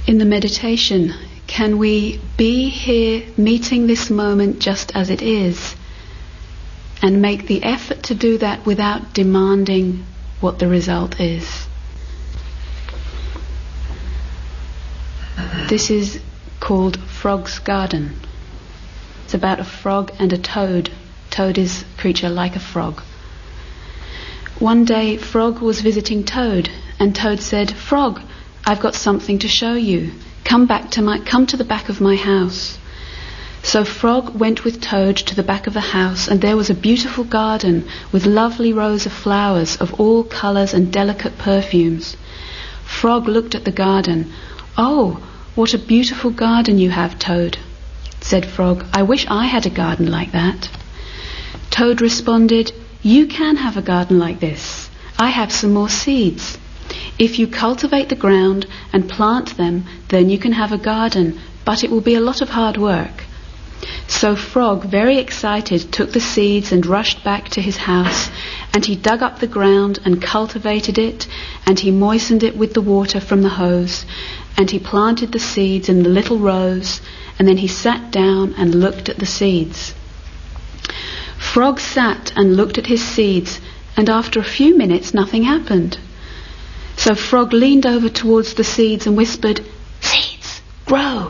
In the meditation, can we be here meeting this moment just as it is and make the effort to do that without demanding what the result is? This is called Frog's Garden. It's about a frog and a toad. Toad is a creature like a frog. One day, Frog was visiting Toad, and Toad said, "Frog, I've got something to show you. Come to the back of my house." So Frog went with Toad to the back of the house, and there was a beautiful garden with lovely rows of flowers of all colours and delicate perfumes. Frog looked at the garden. "Oh, what a beautiful garden you have, Toad," said Frog. "I wish I had a garden like that." Toad responded, "You can have a garden like this. I have some more seeds. If you cultivate the ground and plant them, then you can have a garden, but it will be a lot of hard work." So Frog, very excited, took the seeds and rushed back to his house, and he dug up the ground and cultivated it, and he moistened it with the water from the hose, and he planted the seeds in the little rows, and then he sat down and looked at the seeds. Frog sat and looked at his seeds, and after a few minutes nothing happened. So Frog leaned over towards the seeds and whispered, "Seeds, grow!"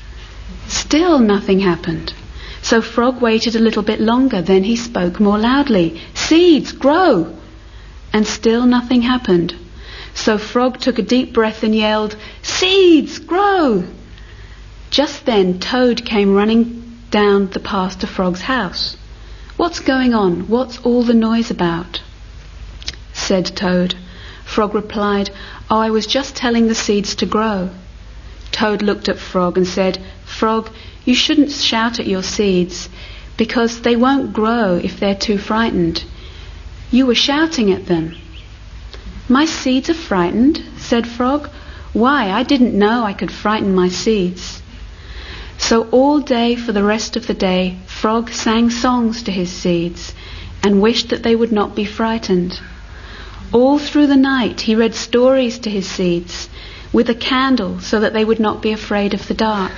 Still nothing happened. So Frog waited a little bit longer, then he spoke more loudly, "Seeds, grow!" And still nothing happened. So Frog took a deep breath and yelled, "Seeds, grow!" Just then Toad came running down the path to Frog's house. "What's going on? What's all the noise about?" said Toad. Frog replied, "Oh, I was just telling the seeds to grow." Toad looked at Frog and said, "Frog, you shouldn't shout at your seeds, because they won't grow if they're too frightened. You were shouting at them." "My seeds are frightened?" said Frog. "Why, I didn't know I could frighten my seeds." So all day for the rest of the day, Frog sang songs to his seeds and wished that they would not be frightened. All through the night he read stories to his seeds with a candle so that they would not be afraid of the dark.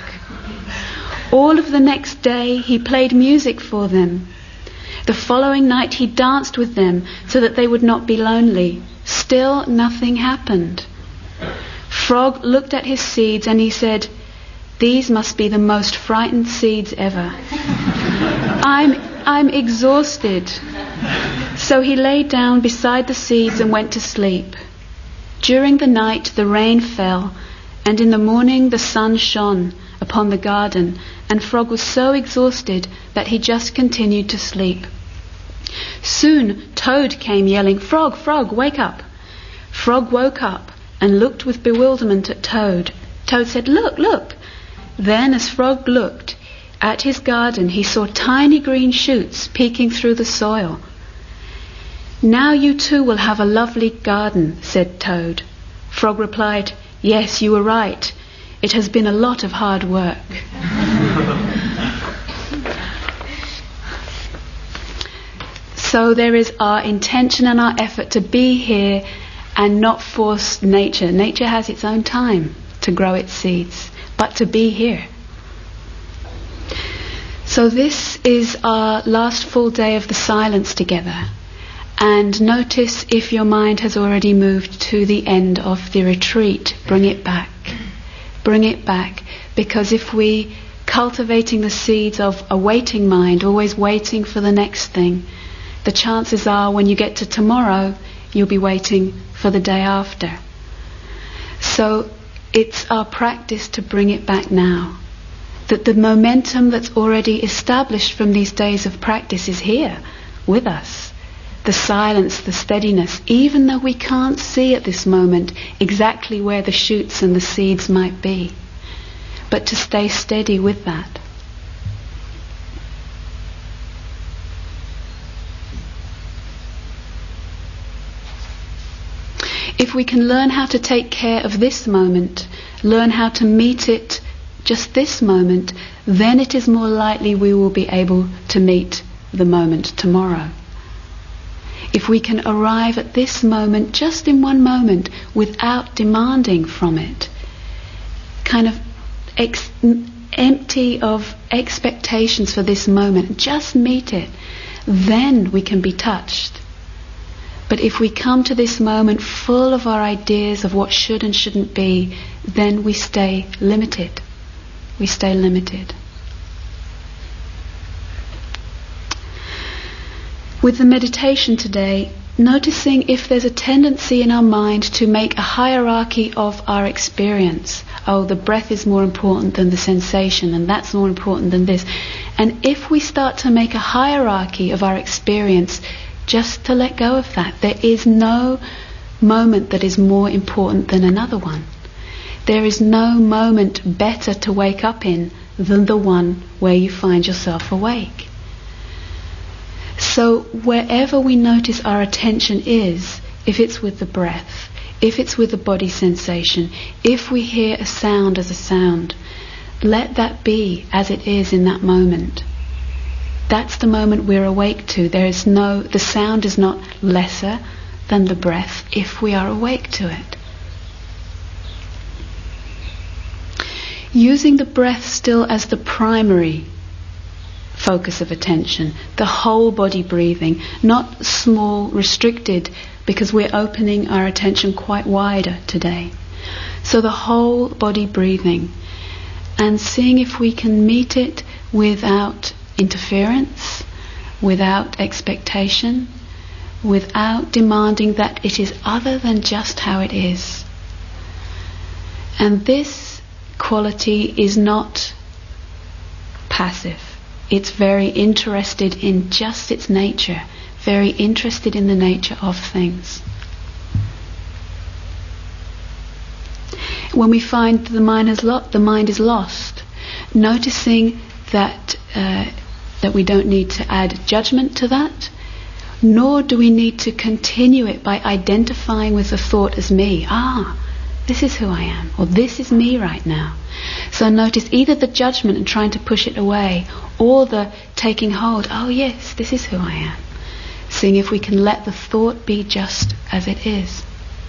All of the next day he played music for them. The following night he danced with them so that they would not be lonely. Still nothing happened. Frog looked at his seeds and he said, "These must be the most frightened seeds ever. I'm exhausted." So he lay down beside the seeds and went to sleep. During the night the rain fell, and in the morning the sun shone upon the garden, and Frog was so exhausted that he just continued to sleep. Soon Toad came yelling, "Frog, Frog, wake up!" Frog woke up and looked with bewilderment at Toad. Toad said, "Look, look!" Then as Frog looked at his garden, he saw tiny green shoots peeking through the soil. "Now you too will have a lovely garden," said Toad. Frog replied, "Yes, you were right. It has been a lot of hard work." So there is our intention and our effort to be here and not force nature. Nature has its own time to grow its seeds, but to be here. So this is our last full day of the silence together. And notice if your mind has already moved to the end of the retreat, bring it back. Bring it back, because if we cultivating the seeds of a waiting mind, always waiting for the next thing, the chances are when you get to tomorrow, you'll be waiting for the day after. So it's our practice to bring it back now. That the momentum that's already established from these days of practice is here with us. The silence, the steadiness, even though we can't see at this moment exactly where the shoots and the seeds might be. But to stay steady with that. If we can learn how to take care of this moment, learn how to meet it just this moment, then it is more likely we will be able to meet the moment tomorrow. If we can arrive at this moment just in one moment without demanding from it, kind of empty of expectations for this moment, just meet it, then we can be touched. But if we come to this moment full of our ideas of what should and shouldn't be, then we stay limited. We stay limited. With the meditation today, noticing if there's a tendency in our mind to make a hierarchy of our experience. Oh, the breath is more important than the sensation, and that's more important than this. And if we start to make a hierarchy of our experience, just to let go of that. There is no moment that is more important than another one. There is no moment better to wake up in than the one where you find yourself awake. So wherever we notice our attention is, if it's with the breath, if it's with the body sensation, if we hear a sound as a sound, let that be as it is in that moment. That's the moment we're awake to. The sound is not lesser than the breath if we are awake to it. Using the breath still as the primary focus of attention, the whole body breathing, not small, restricted, because we're opening our attention quite wider today. So the whole body breathing, and seeing if we can meet it without interference, without expectation, without demanding that it is other than just how it is. And this quality is not passive. It's very interested in just its nature, very interested in the nature of things. When we find the mind is lost, noticing that we don't need to add judgment to that, nor do we need to continue it by identifying with the thought as me. This is who I am, or this is me right now. So notice either the judgment and trying to push it away, or the taking hold, yes, this is who I am. Seeing if we can let the thought be just as it is.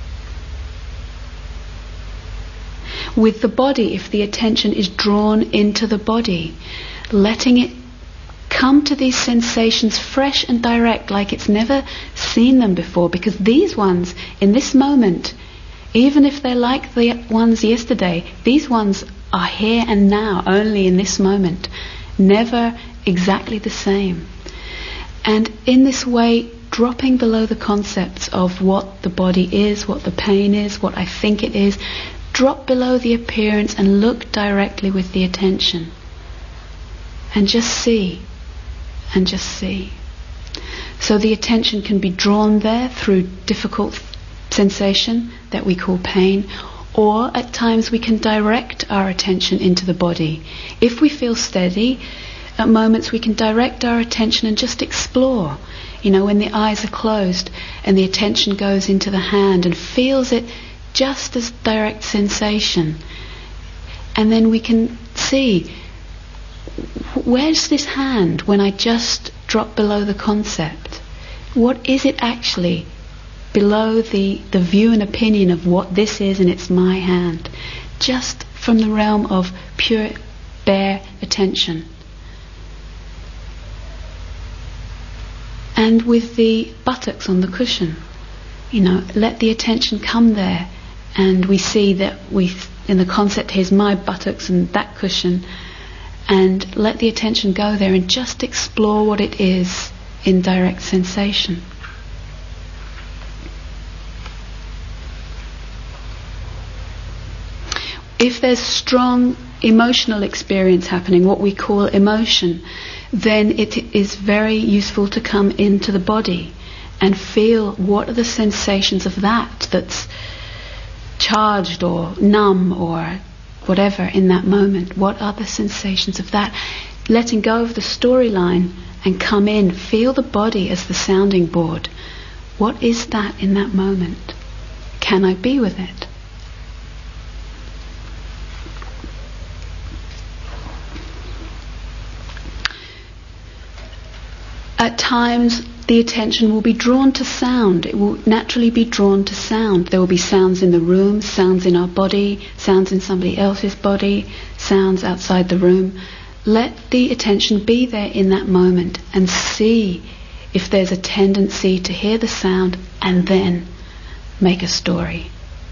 With the body, if the attention is drawn into the body, letting it come to these sensations fresh and direct, like it's never seen them before, because these ones, in this moment, even if they're like the ones yesterday, these ones are here and now, only in this moment, never exactly the same. And in this way, dropping below the concepts of what the body is, what the pain is, what I think it is, drop below the appearance and look directly with the attention. And just see. And just see. So the attention can be drawn there through difficult sensation that we call pain, or at times we can direct our attention into the body. If we feel steady, at moments we can direct our attention and just explore. When the eyes are closed and the attention goes into the hand and feels it just as direct sensation. And then we can see, where's this hand when I just drop below the concept? What is it actually below the view and opinion of what this is and it's my hand? Just from the realm of pure, bare attention. And with the buttocks on the cushion, let the attention come there, and we see that in the concept, here's my buttocks and that cushion, and let the attention go there and just explore what it is in direct sensation. If there's strong emotional experience happening, what we call emotion, then it is very useful to come into the body and feel what are the sensations of that's charged or numb or whatever in that moment. What are the sensations of that? Letting go of the storyline and come in, feel the body as the sounding board. What is that in that moment? Can I be with it? At times, the attention will be drawn to sound. It will naturally be drawn to sound. There will be sounds in the room, sounds in our body, sounds in somebody else's body, sounds outside the room. Let the attention be there in that moment and see if there's a tendency to hear the sound and then make a story.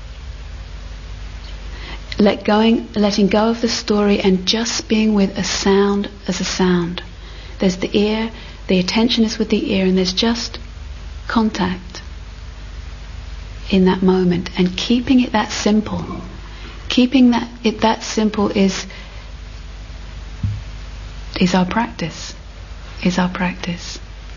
Letting go of the story and just being with a sound as a sound. There's the ear, the attention is with the ear, and there's just contact in that moment. And keeping it that simple. Keeping it that simple is our practice. Is our practice.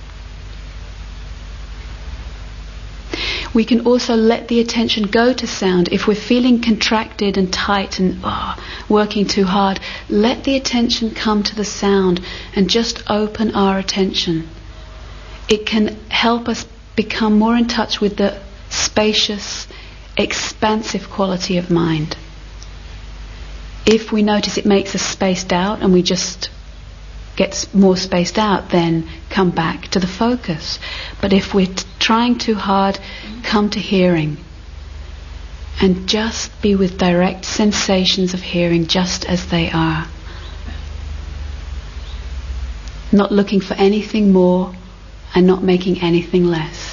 We can also let the attention go to sound. If we're feeling contracted and tight and working too hard, let the attention come to the sound and just open our attention. It can help us become more in touch with the spacious, expansive quality of mind. If we notice it makes us spaced out and we just get more spaced out, then come back to the focus. But if we're trying too hard, come to hearing and just be with direct sensations of hearing just as they are. Not looking for anything more and not making anything less.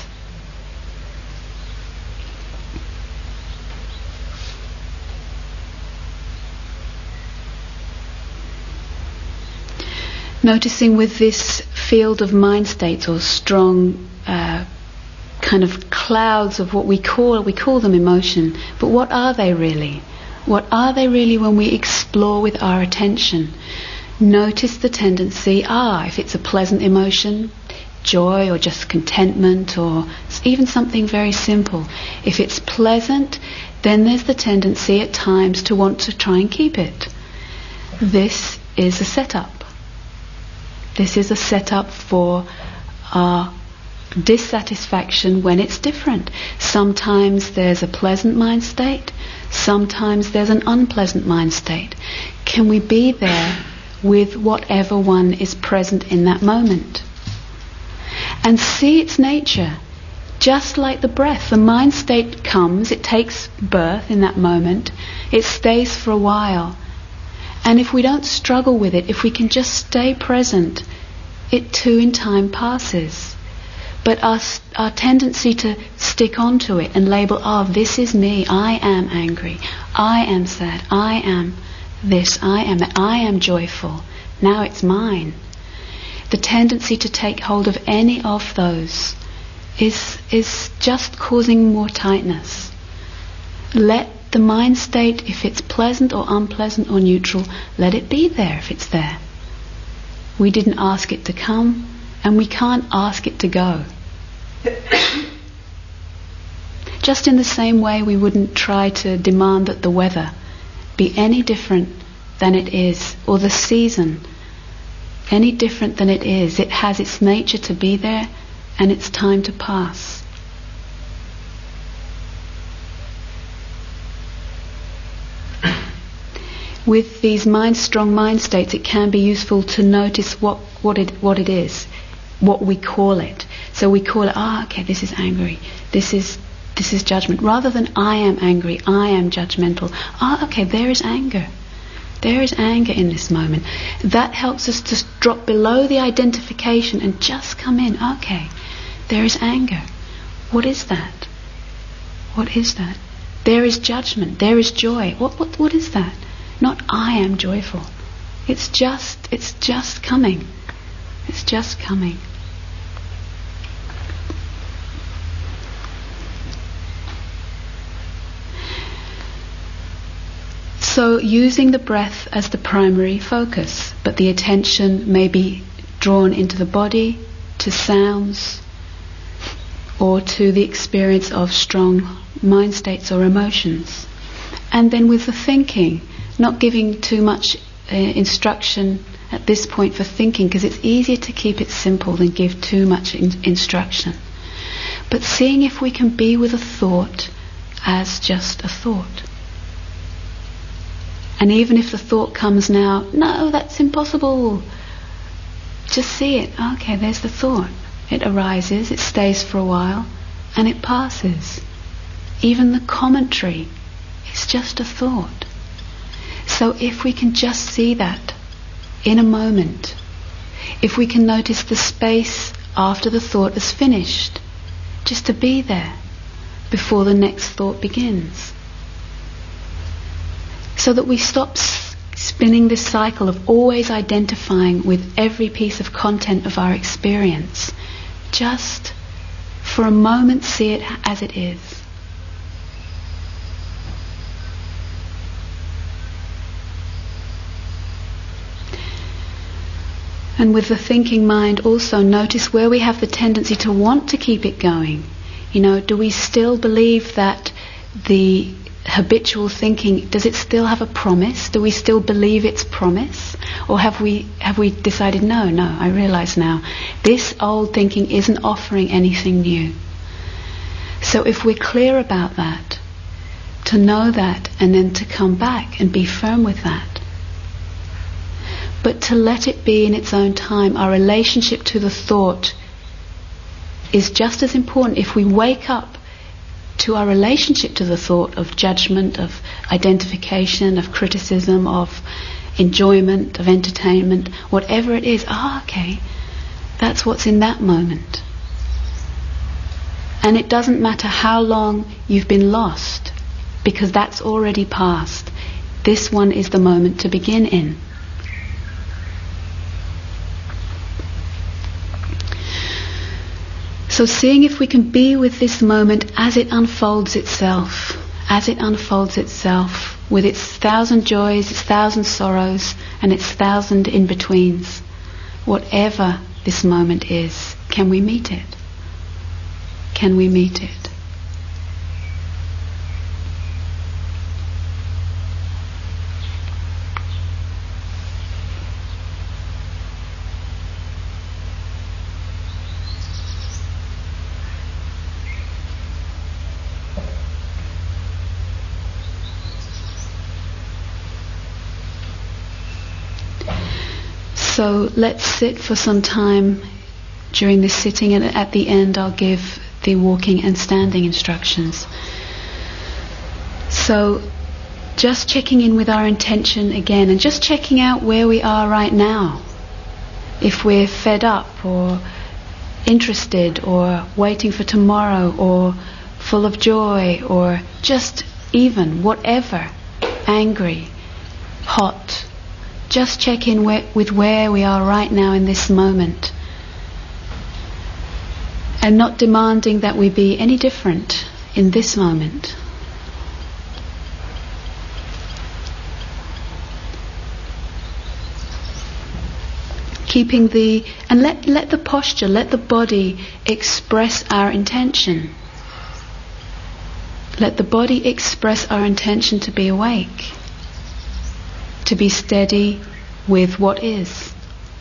Noticing with this field of mind states or strong kind of clouds of what we call them emotion, but what are they really? What are they really when we explore with our attention? Notice the tendency, if it's a pleasant emotion, joy or just contentment or even something very simple. If it's pleasant, then there's the tendency at times to want to try and keep it. This is a setup. This is a setup for our dissatisfaction when it's different. Sometimes there's a pleasant mind state, sometimes there's an unpleasant mind state. Can we be there with whatever one is present in that moment? And see its nature. Just like the breath, the mind state comes, it takes birth in that moment, it stays for a while. And if we don't struggle with it, if we can just stay present, it too in time passes. But our tendency to stick onto it and label, this is me, I am angry, I am sad, I am this, I am that, I am joyful, now it's mine. The tendency to take hold of any of those is just causing more tightness. Let the mind state, if it's pleasant or unpleasant or neutral, let it be there if it's there. We didn't ask it to come, and we can't ask it to go. Just in the same way we wouldn't try to demand that the weather be any different than it is, or the season any different than it is. It has its nature to be there, and it's time to pass. With these strong mind states, it can be useful to notice what it is, what we call it. So we call it, okay, this is angry, this is judgment, rather than I am angry, I am judgmental. Okay, there is anger. There is anger in this moment. That helps us to drop below the identification and just come in. Okay, there is anger. What is that? What is that? There is judgment. There is joy. What is that? Not I am joyful. It's just coming. It's just coming. So using the breath as the primary focus, but the attention may be drawn into the body, to sounds, or to the experience of strong mind states or emotions. And then with the thinking, not giving too much instruction at this point for thinking, because it's easier to keep it simple than give too much instruction. But seeing if we can be with a thought as just a thought. And even if the thought comes now, no, that's impossible, just see it. Okay, there's the thought. It arises, it stays for a while, and it passes. Even the commentary is just a thought. So if we can just see that in a moment, if we can notice the space after the thought is finished, just to be there before the next thought begins, so that we stop spinning this cycle of always identifying with every piece of content of our experience. Just for a moment see it as it is. And with the thinking mind also notice where we have the tendency to want to keep it going. Do we still believe that the habitual thinking, does it still have a promise? Do we still believe its promise? Or have we decided, no, I realise now, this old thinking isn't offering anything new. So if we're clear about that, to know that and then to come back and be firm with that. But to let it be in its own time. Our relationship to the thought is just as important. If we wake up to our relationship to the thought of judgment, of identification, of criticism, of enjoyment, of entertainment, whatever it is, okay, that's what's in that moment. And it doesn't matter how long you've been lost, because that's already past. This one is the moment to begin in. So seeing if we can be with this moment as it unfolds itself, with its 1,000 joys, its 1,000 sorrows, and its 1,000 in-betweens. Whatever this moment is, can we meet it? Can we meet it? So let's sit for some time during this sitting, and at the end I'll give the walking and standing instructions. So just checking in with our intention again, and just checking out where we are right now. If we're fed up or interested or waiting for tomorrow or full of joy or just even whatever, angry, hot. Just check in with where we are right now in this moment, and not demanding that we be any different in this moment. Keeping let the posture, let the body express our intention. Let the body express our intention to be awake, to be steady with what is.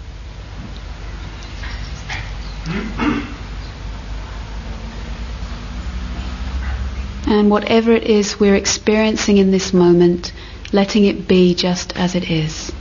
And whatever it is we're experiencing in this moment, letting it be just as it is.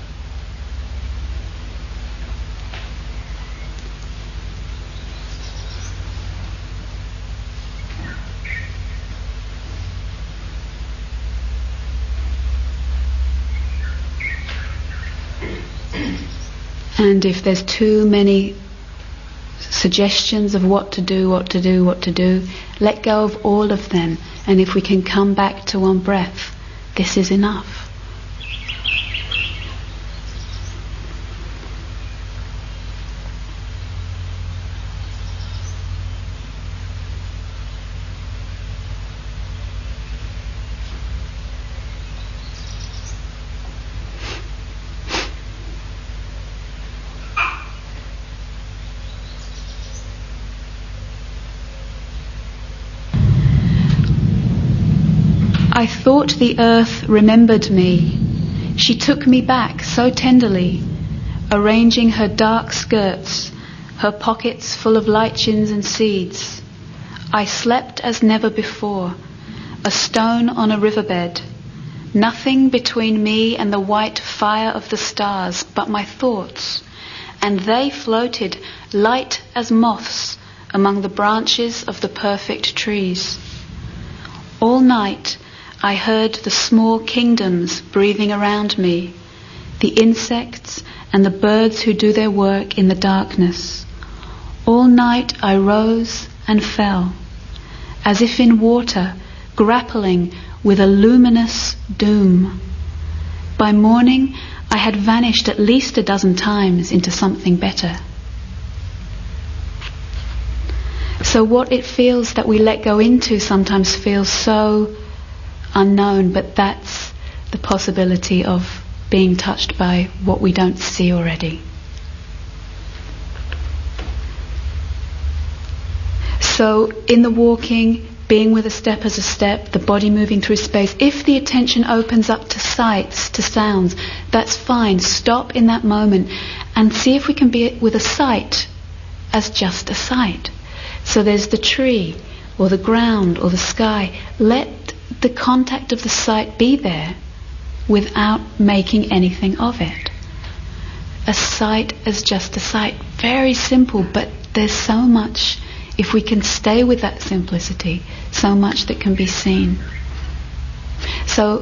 And if there's too many suggestions of what to do, let go of all of them. And if we can come back to one breath, this is enough. I thought the earth remembered me. She took me back so tenderly, arranging her dark skirts, her pockets full of lichens and seeds. I slept as never before, a stone on a riverbed, nothing between me and the white fire of the stars but my thoughts, and they floated light as moths among the branches of the perfect trees. All night I heard the small kingdoms breathing around me, the insects and the birds who do their work in the darkness. All night I rose and fell, as if in water, grappling with a luminous doom. By morning I had vanished at least a dozen times into something better. So what it feels that we let go into sometimes feels so unknown, but that's the possibility of being touched by what we don't see already. So in the walking, being with a step as a step, the body moving through space, if the attention opens up to sights, to sounds, that's fine. Stop in that moment and see if we can be with a sight as just a sight. So there's the tree or the ground or the sky. Let the contact of the sight be there without making anything of it. A sight as just a sight. Very simple, but there's so much, if we can stay with that simplicity, so much that can be seen. So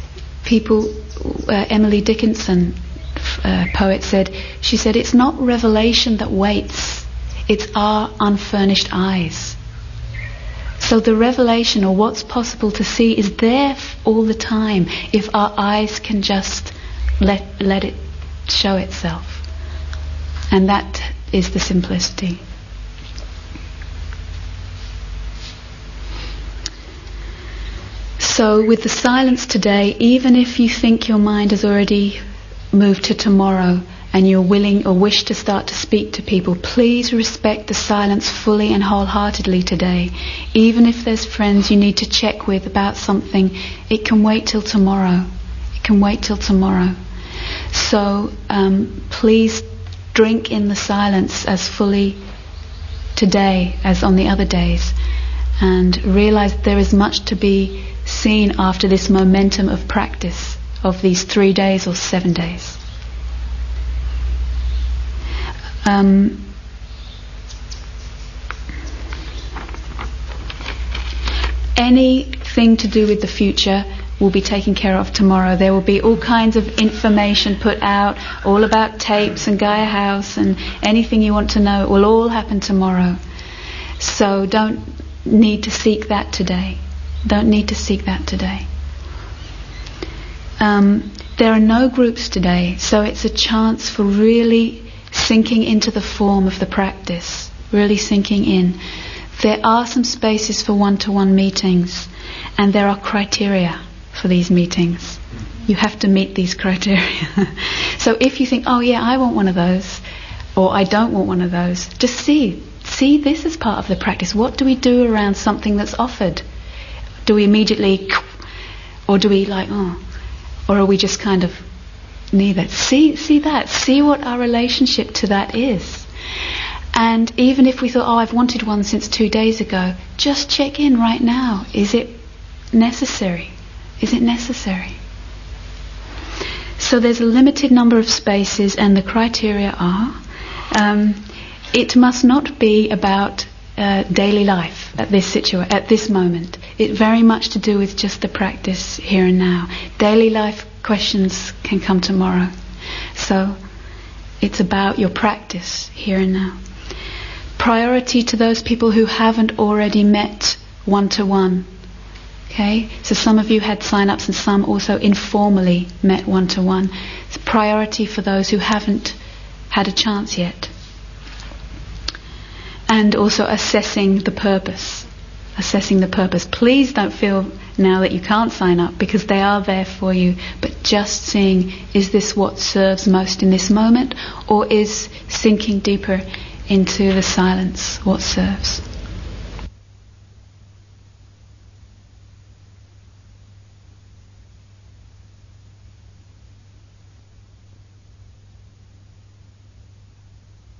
Emily Dickinson, poet, she said, it's not revelation that waits, it's our unfurnished eyes. So the revelation, or what's possible to see, is there all the time if our eyes can just let it show itself. And that is the simplicity. So with the silence today, even if you think your mind has already moved to tomorrow and you're willing or wish to start to speak to people, please respect the silence fully and wholeheartedly today. Even if there's friends you need to check with about something, it can wait till tomorrow. It can wait till tomorrow. So please drink in the silence as fully today as on the other days, and realize there is much to be seen after this momentum of practice of these 3 days or 7 days. Anything to do with the future will be taken care of tomorrow. There will be all kinds of information put out, all about tapes and Gaia House, and anything you want to know, it will all happen tomorrow. So don't need to seek that today. Don't need to seek that today. There are no groups today, so it's a chance for really sinking into the form of the practice, really sinking in. There are some spaces for one-to-one meetings, and there are criteria for these meetings. You have to meet these criteria. So if you think, oh yeah, I want one of those, or I don't want one of those, just see this as part of the practice. What do we do around something that's offered? Do we immediately, or do we or are we just kind of neither? See that. See what our relationship to that is. And even if we thought, I've wanted one since 2 days ago, just check in right now. Is it necessary? Is it necessary? So there's a limited number of spaces, and the criteria are, it must not be about daily life at this moment. It very much to do with just the practice here and now. Daily life questions can come tomorrow. So it's about your practice here and now. Priority to those people who haven't already met one-to-one. Okay? So some of you had sign-ups and some also informally met one-to-one. It's priority for those who haven't had a chance yet. And also assessing the purpose. Assessing the purpose. Please don't feel now that you can't sign up, because they are there for you, but just seeing, is this what serves most in this moment, or is sinking deeper into the silence what serves?